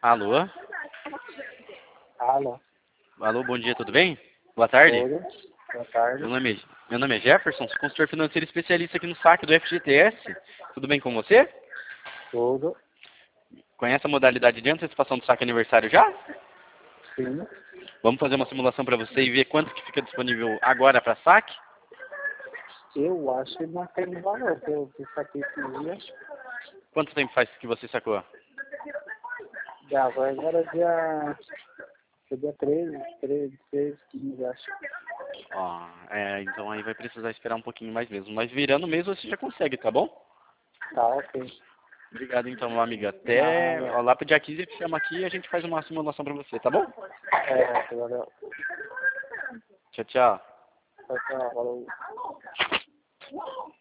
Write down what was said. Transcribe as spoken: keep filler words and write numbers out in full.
Alô? Alô? Alô, bom dia, tudo bem? Boa tarde. Oi, boa tarde. Meu nome, é, meu nome é Jefferson, sou consultor financeiro especialista aqui no saque do F G T S. Tudo bem com você? Tudo. Conhece a modalidade de antecipação do saque aniversário já? Sim. Vamos fazer uma simulação para você e ver quanto que fica disponível agora para saque? Eu acho que não tem valor, que eu fiz aqui esses dias. Quanto tempo faz que você sacou? Já agora agora é dia. É dia treze, treze, treze, quinze, acho. Ó, é, então aí vai precisar esperar um pouquinho mais mesmo. Mas virando o mês você já consegue, tá bom? Tá, ok. Obrigado então, meu amigo. Até Nada. ó, lá pro dia quinze eu te chamo aqui e a gente faz uma simulação para você, tá bom? É, valeu. Tchau, tchau. Tchau, tchau, falou.